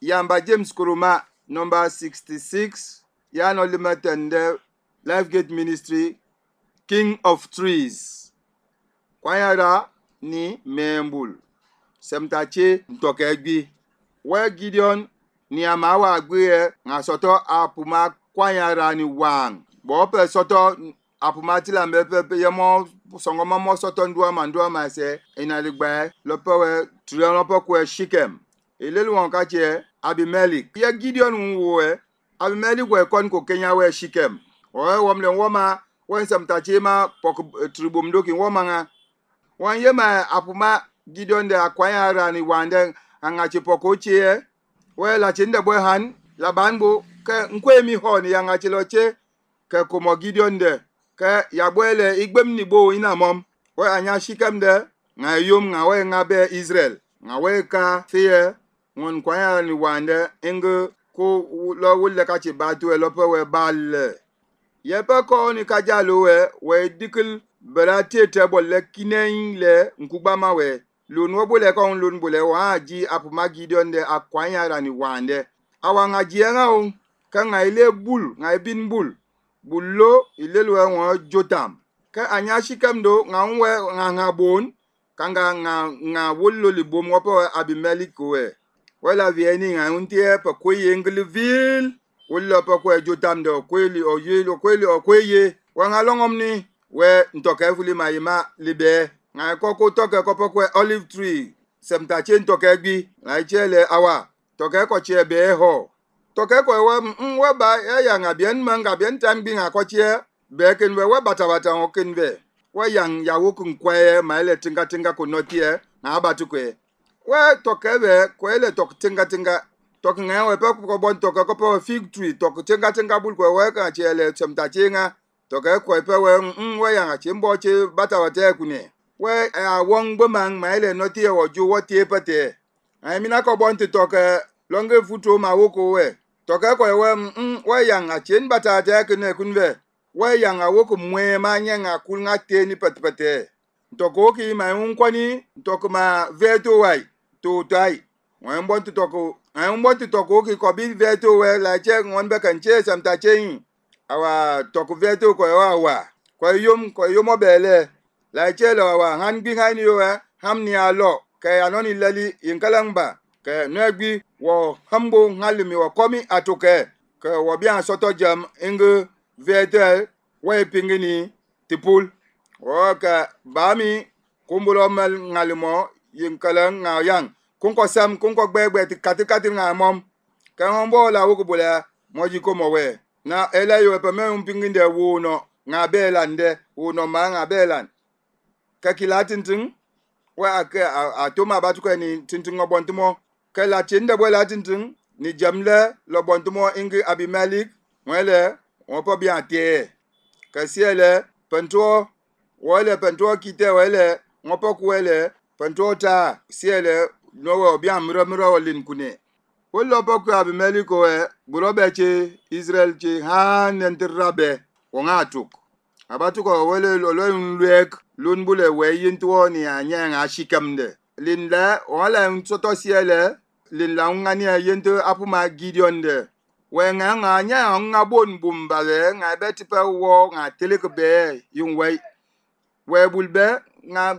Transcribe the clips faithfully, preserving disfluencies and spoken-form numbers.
Yamba James Kuruma number sixty-six Yano Limatende Life Gate Ministry King of Trees Kwayara ni Membul Semtache Ntokegbi we Gideon ni amawa agwe nga soto apuma Kwayara ni wang bo pe soto apuma tila mepe yemo songoma mo soto ndua mandua ma se inaligba lopewe trianopo kwe Shikem ilelu wankache Abimelech ye Gideon wo Abimelech we kon ko Kenya we Shikem o womle woma won semtache ma pok tribum doki woma nga wan yema apuma Gideon de Kwayara ni wande angache poko chie we la chinde boy han la banbo ke nkwe mi ho ni yanga chiloche ke komo Gideon de ke yabwele igbem ni bo ina mom we anya Shikem de nga yom nga we nga be Israel nga we ka fiye ngon Kwayara ni wande inge ko lo wulle ka chi batu e lope we bal ye pe ko ni ka jalo we we dikil berate te bolle kinen le nkugba we lun wo bole ko lun bole wa ji apuma Gideon de Kwayara ni wande awa nga ji nga o ka nga ile bul nga bin bul bullo ile lo won Jotam ka anya Shikem do nga we nga nga bon kanga nga nga wollo li bom wo po Abimelech we wala vieni nga untie pa koye Engleville wollo pa ko Jotam do kweli o yelo kweli o kweye wa nga longom ni we ntoke fuli mayima libe nga koko toke kopo kwe olive tree semtache ntoke gbi nga chele awa toke ko che be ho toke ko we we ba ya nga bien manga bien tam bi nga ko che be ken we we bata bata o ken be we yang ya wo kun kwe maile tinga tinga ko notie na abatu kwe we toke be ko ele tok tinga tinga tok nga we pe ko bon toke ko po fig tree tok tinga tinga bul ko we ka chele semtache nga toke ko pe we we yang a chimbo che bata bata kune we a wong bemang maile notie wo ju wo tie pete ai mina ko bon ti toke longe futo ma woko we toke ko we we yang a chen bata ta kune kunve we yang a woko mwe ma nyanga kul nga te ni pete pete toko ki ma un kwani toko ma veto wai to tai we bon ti toko ai un bon ti toko ki ko bi veto we la che ngon be kan che samta che awa toko veto ko wa wa ko yum ko yumo bele la chelo wa han bi han yo ham ni alo ke anoni lali inkalangba ke negbi wo hambo ngalimi wo komi atoke ke wo bien soto jam inge vetel we pingini tipul wo ka bami kumbulo mal ngalimo yinkalang ngayang kunko sam kunko gbegbe ti katikati ngamom ke ngombo la wo ko bola moji ko mo we na ele yo pe me pinginde wo no ngabelande wo no ma ngabelan ka kila tintin wa aka atoma batu ko ni tintin ngobontumo ka la tinda bo la tintin ni jamle lo bontumo ingi Abimelech wele on po bien tie ka siele pento wele pento kite wele ngopo ko wele pento ta siele no wo bien mro mro lin kune wolo po ko Abimelech ko e burobe che Israel che han entrabe wongatuk abatu ko wele lo lo nlek lun bule we yinto ni anya nga Shikem de linda wala nsoto siele linla ngani yinto apuma Gideon de we nga nga nya nga bon bumba le nga betipa wo nga telek be yunwe we bulbe nga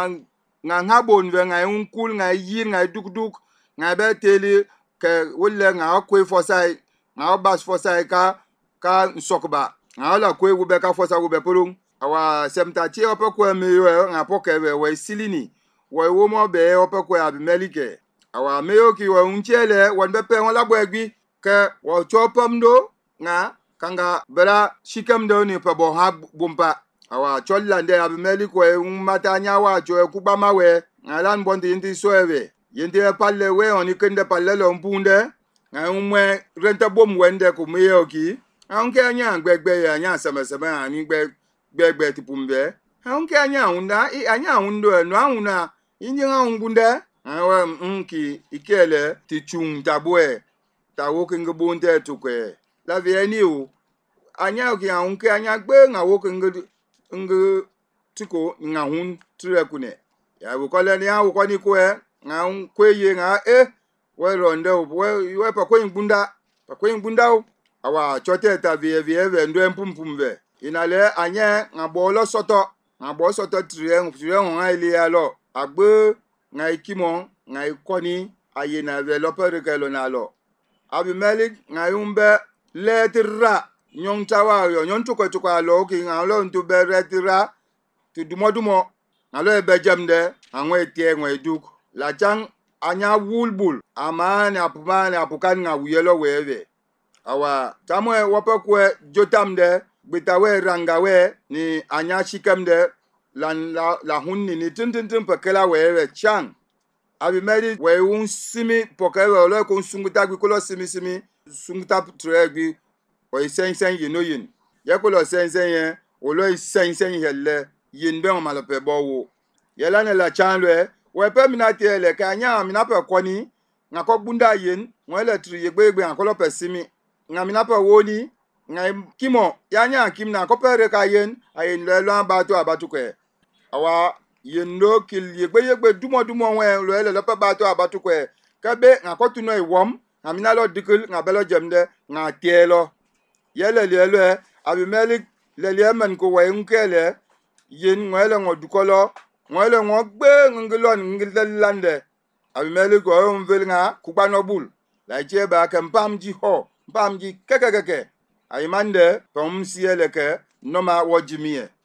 nga nga bon we nga unkul nga yir nga dukduk nga beteli ke wole nga kwe fosai nga bas fosai ka ka sokba nga la kwe ube ka fosa ube pulung awa semtache opekwe meyo nga pokewe we silini we womo be opekwe Abimelech awa meyo ki we unchele wonbe pe won labo egbi ke wo chopam do nga kanga bera Shikem do ni pe bo ha bumpa awa chollande Abimelech we matanya wa cho kuba mawe nga lan bonde yindi soewe yindi palle we oni kende palle lo mpunde nga umwe renta bom wende ku meyo ki anke anya gbegbe ya anya semeseme ani gbe gbegbe tipumbe anke anya unda i anya undo no anuna injinga ungunde awe nki ikele tichung tabwe tawo kinga bunte tukwe la vieni u anya ki anke anya gbe nga wo kinga nga tiko nga hun tire kune ya wo kole ni awu ko ni ko e nga kweye nga e we ronde we we pa kwen bunda pa kwen bunda awa chote ta vie vie ve ndo empumpum ve inale anye ngabolo soto ngabo soto trieng trieng nga ile alo agbe nga ikimo nga ikoni ayena ve lopere kelo nalo Abimelech nga yumbe letira nyon tawa yo nyon tuko tuko alo ki nga lo ntu be retira tu dumo dumo alo e bejamde anwe tie ngwe duk la chang anya wulbul amane apumane apukan nga wuyelo wewe awa tamwe wapakwe jotamde bitawe rangawe ni anya shikamde lan la, la hunni ni tintintin pakela wewe chang Abimelech we un simi pokawe lo ko sunguta gbi ko lo simi simi sunguta tre gbi o isen sen yin no yin ye ko lo sen sen yen o lo isen sen hele yin be on malope bowo ye la ne la chan le we pe minati ele ka nya mi na pe koni nga ko bunda yin won le tri ye gbe gbe an ko lo pe simi nga mi na pe woni nga kimo ya nya kim na ko pe re ka yin ayin le lo abatu abatu ko awa yendo kil yegbe yegbe dumo dumo wen lo ele lo pa bato abatu ko kabe nga ko tuno iwom nga mina lo dikil nga belo jemde nga tielo yele lele Abimelech lele man ko wa nkele yin ngwele ngodukolo ngwele ngogbe ngilon ngilande Abimelech ko mvel nga kubanobul la jeba kan pamji ho pamji kekekeke ayimande pamsiele ke noma wojimie